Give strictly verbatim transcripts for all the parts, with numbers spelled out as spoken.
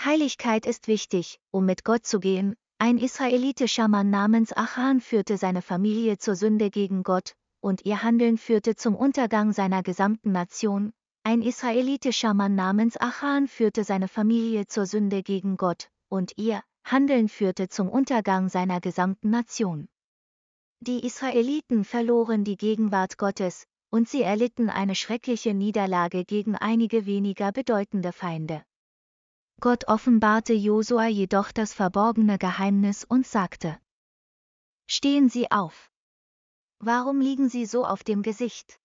Heiligkeit ist wichtig, um mit Gott zu gehen. Ein israelitischer Mann namens Achan führte seine Familie zur Sünde gegen Gott, und ihr Handeln führte zum Untergang seiner gesamten Nation. Ein israelitischer Mann namens Achan führte seine Familie zur Sünde gegen Gott, und ihr Handeln führte zum Untergang seiner gesamten Nation. Die Israeliten verloren die Gegenwart Gottes, und sie erlitten eine schreckliche Niederlage gegen einige weniger bedeutende Feinde. Gott offenbarte Josua jedoch das verborgene Geheimnis und sagte: Stehen Sie auf! Warum liegen Sie so auf dem Gesicht?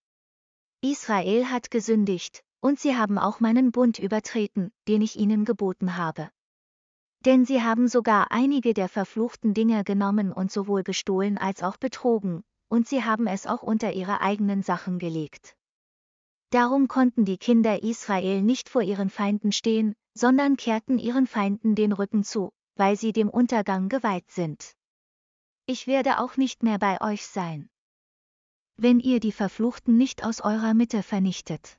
Israel hat gesündigt, und sie haben auch meinen Bund übertreten, den ich ihnen geboten habe. Denn sie haben sogar einige der verfluchten Dinge genommen und sowohl gestohlen als auch betrogen, und sie haben es auch unter ihre eigenen Sachen gelegt. Darum konnten die Kinder Israel nicht vor ihren Feinden stehen, sondern kehrten ihren Feinden den Rücken zu, weil sie dem Untergang geweiht sind. Ich werde auch nicht mehr bei euch sein, wenn ihr die Verfluchten nicht aus eurer Mitte vernichtet.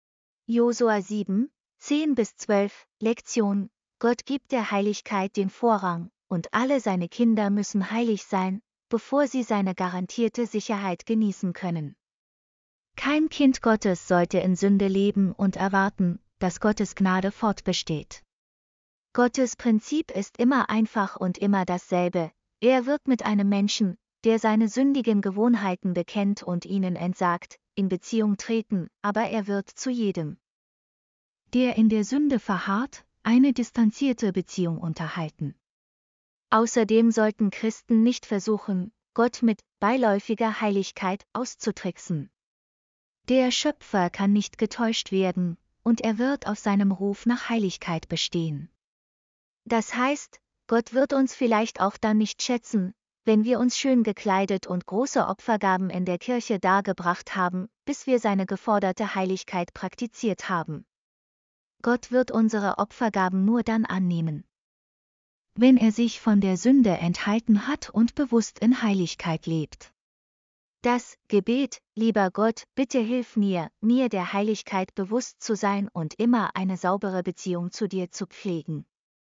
Josua sieben, zehn bis zwölf, Lektion: Gott gibt der Heiligkeit den Vorrang, und alle seine Kinder müssen heilig sein, bevor sie seine garantierte Sicherheit genießen können. Kein Kind Gottes sollte in Sünde leben und erwarten, dass Gottes Gnade fortbesteht. Gottes Prinzip ist immer einfach und immer dasselbe: Er wird mit einem Menschen, der seine sündigen Gewohnheiten bekennt und ihnen entsagt, in Beziehung treten, aber er wird zu jedem, der in der Sünde verharrt, eine distanzierte Beziehung unterhalten. Außerdem sollten Christen nicht versuchen, Gott mit beiläufiger Heiligkeit auszutricksen. Der Schöpfer kann nicht getäuscht werden, und er wird auf seinem Ruf nach Heiligkeit bestehen. Das heißt, Gott wird uns vielleicht auch dann nicht schätzen, wenn wir uns schön gekleidet und große Opfergaben in der Kirche dargebracht haben, bis wir seine geforderte Heiligkeit praktiziert haben. Gott wird unsere Opfergaben nur dann annehmen, wenn er sich von der Sünde enthalten hat und bewusst in Heiligkeit lebt. Das Gebet: Lieber Gott, bitte hilf mir, mir der Heiligkeit bewusst zu sein und immer eine saubere Beziehung zu dir zu pflegen.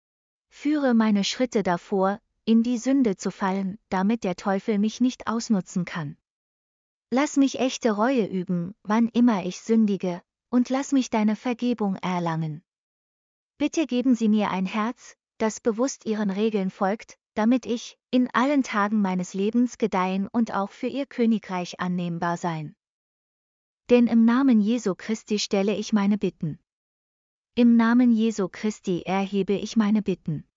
Führe meine Schritte davor, in die Sünde zu fallen, damit der Teufel mich nicht ausnutzen kann. Lass mich echte Reue üben, wann immer ich sündige, und lass mich deine Vergebung erlangen. Bitte geben Sie mir ein Herz, das bewusst Ihren Regeln folgt, damit ich, in allen Tagen meines Lebens gedeihen und auch für Ihr Königreich annehmbar sein. Denn im Namen Jesu Christi stelle ich meine Bitten. Im Namen Jesu Christi erhebe ich meine Bitten.